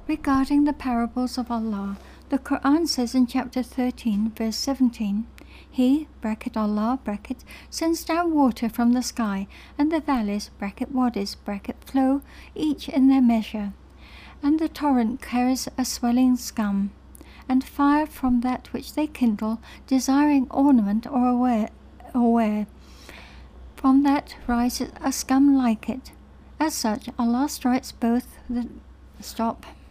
Regarding the parables of Allah, the Quran says in chapter 13, verse 17, He, Allah, sends down water from the sky, and the valleys, wadis, flow, each in their measure. And the torrent carries a swelling scum, and fire from that which they kindle, desiring ornament or wear. From that rises a scum like it. As such, Allah strikes both the... Stop.